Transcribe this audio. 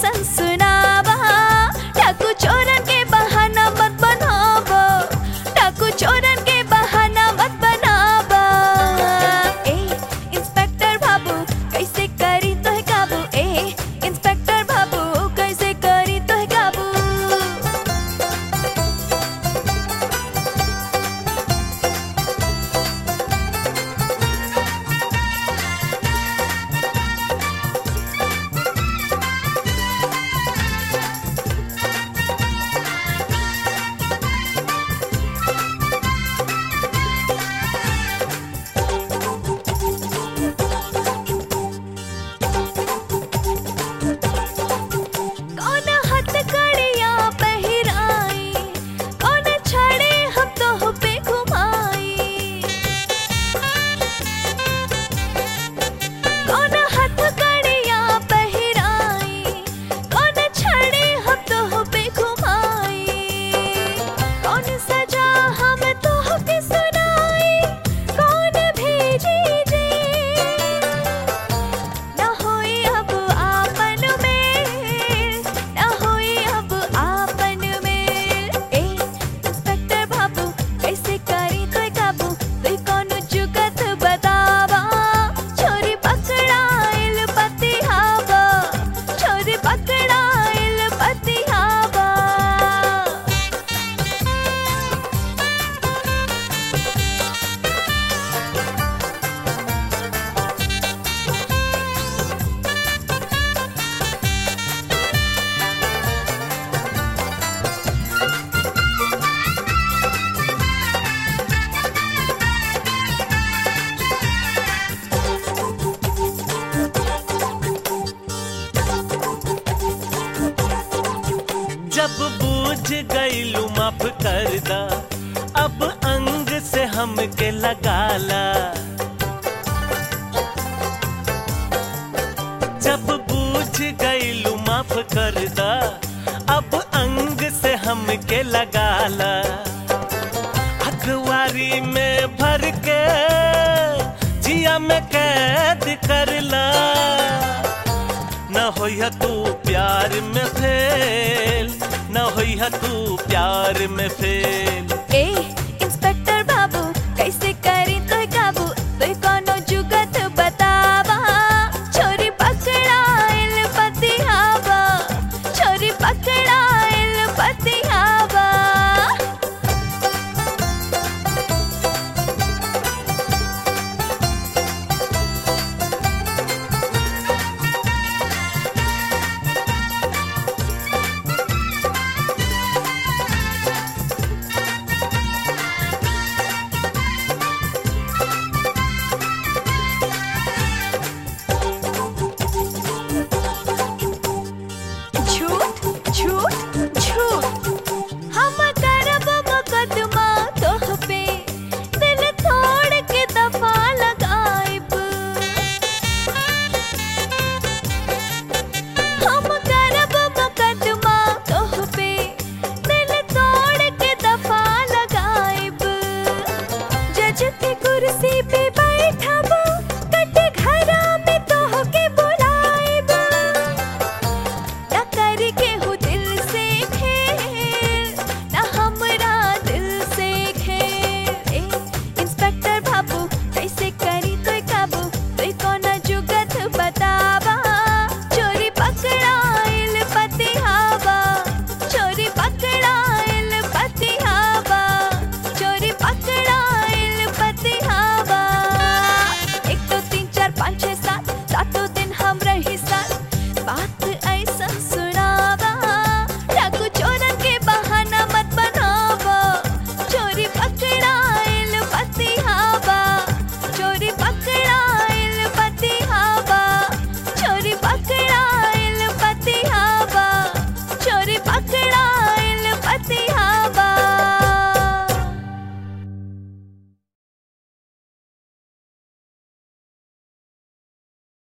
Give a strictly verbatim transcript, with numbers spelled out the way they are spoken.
सनसनावा। डाकू चोरन के बहाना मत बनावा, डाकू चोरन के बहाना मत बनावा। ए इंस्पेक्टर बाबू कैसे करी तो है काबू, ए इंस्पेक्टर बाबू कैसे करी तो है काबू। कौन हथकड़ियाँ पहिराई, कौन छड़े हम तो पे घुमाई। कौन हथकड़ियाँ पहिराई, कौन छड़े हम तो पे घुमाई। कौन सजा हम तो के सुनाई, कौन भेजी जे। ना होई अब आपन में, ना होई अब आपन में। ए इंस्पेक्टर बाबू कैसे करी तो काबू, तू कौन जुगत बतावा। छोरी पकड़ाइल पतिहावा, छोरी पकड़ाइल पतिहावा। जब बूझ गईलू माफ कर दा, अब अंग से हमके लगाला। जब बूझ गईलू माफ कर दा, अब अंग से हमके लगाला। अखबारी में भर के जिया में कैद करला। न होइहा तू प्यार में फेल, न होइहा तू प्यार में फेल। ए